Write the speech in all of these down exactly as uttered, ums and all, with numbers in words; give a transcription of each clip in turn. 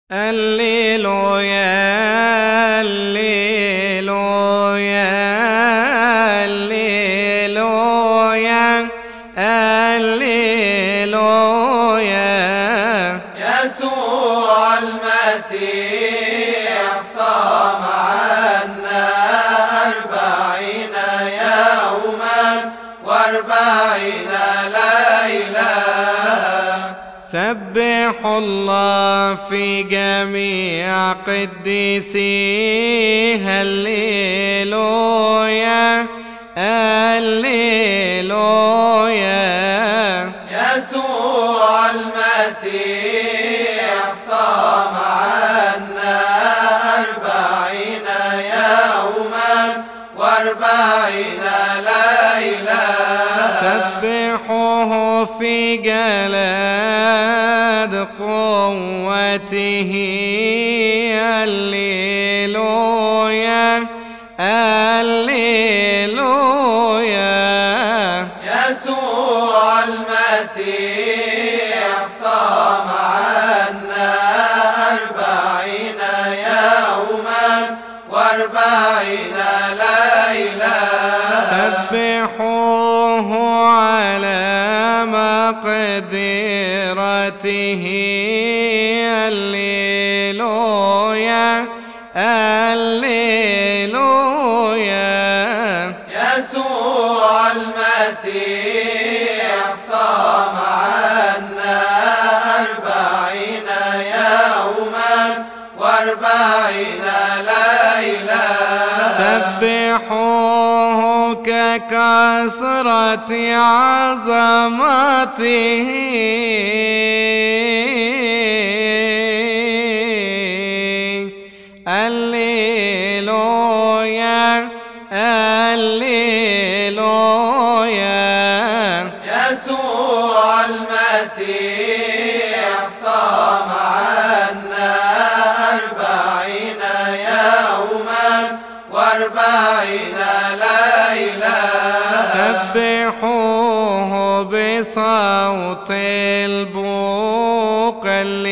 الليلويا الليلويا الليلويا الليلويا يسوع المسيح صام عنا أربعين يوما وأربعين ليلة. سبحوا الله في جميع قديسيه هللويا هللويا. يسوع المسيح صام عنا أربعين يوما وأربعين ليلة. سبحوه في جلاد قوته هللويا هللويا. يسوع المسيح صام عنا أربعين يوما وأربعين ليلة. سبحوه على مقدرته هللويا هللويا. يسوع المسيح صام عنا أربعين يوما وأربعين ليلة. سبحوه ككثرة عظمته هللويا هللويا. يسوع المسيح صام عنا أربعين يوما وأربعين ليلة. سبحوه بصوت البوق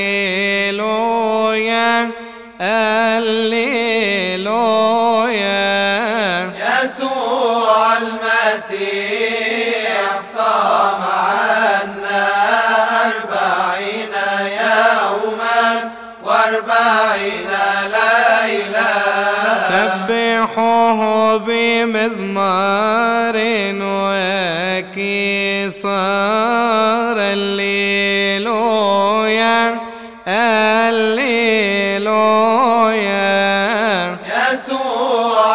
هللويا هللويا. يسوع المسيح صام عنا أربعين يوما وأربعين ليلة. سبحوه بمزمار وكسار هللويا هللويا. يسوع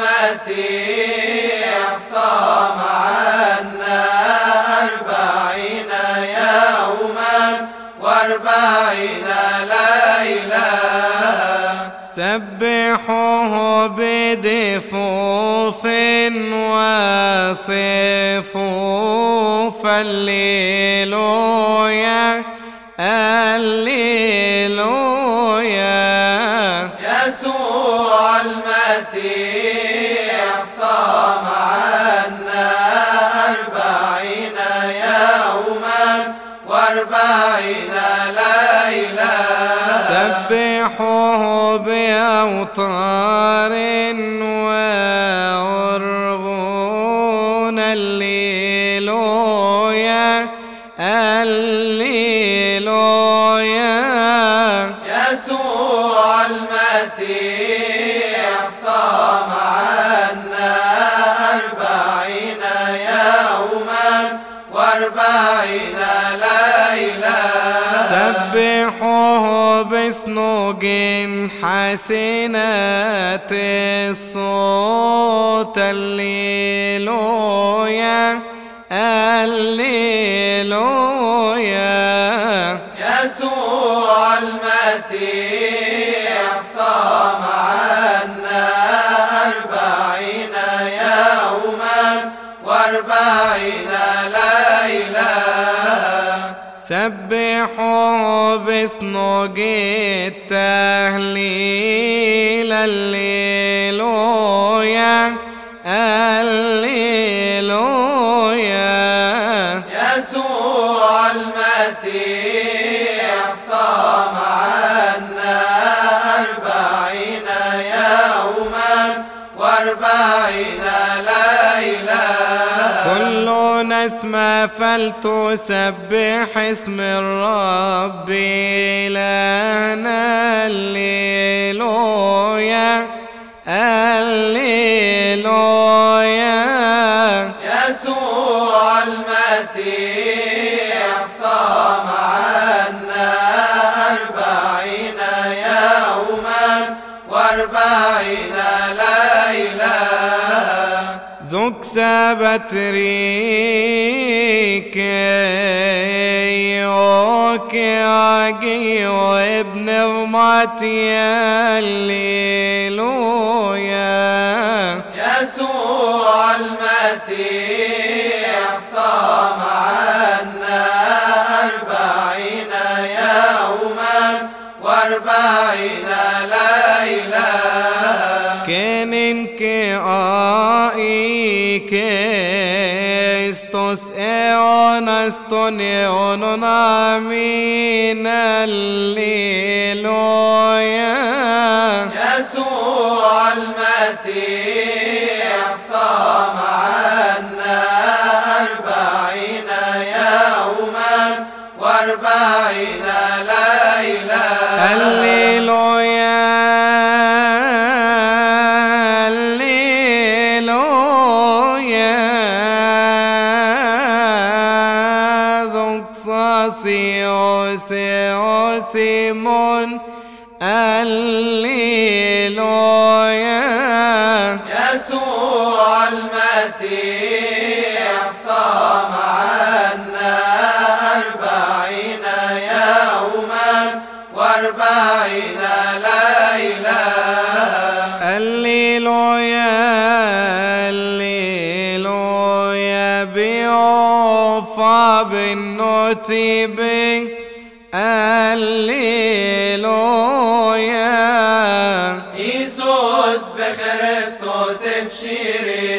المسيح صام عنا أربعين يوما وأربعين ليلة. سبحوه بدفوف وصفوف هللويا هللويا. يسوع المسيح صام عنا أربعين يوما وأربعين ليلة. سبحوه بأوتار وأرغون هللويا هللويا. يسوع المسيح صام عنا أربعين يوما وأربعين ليلة. سبحوه بسنوج حسنات الصوت هللويا هللويا. يسوع المسيح صام عنا أربعين يوما وأربعين ليلة. سبحوه بسنوج التهليل هللويا هللويا. يسوع المسيح صام عنا واربعين ليلة كل نسمة فلتسبح اسم الرب إلهنا الليلويا الليلويا يسوع المسيح صام عنا أربعين يوما واربعين ليلة ذوك سبت ريكي وكي وابن غماتي الليلويا يسوع المسيح صام عنا أربعين يوما واربعين ليلة كننك آئي كستوس إيونستون إيونون آمين الليلويا يسوع المسيح صام عنا أربعين يوما واربعين ليلة الليلويا سيمون الليلويا يسوع المسيح صام عنا أربعين يوما واربعين ليلة الليلويا الليلويا بيوفى بالنوتي الليلويا إيسوس بخريستوس بشيري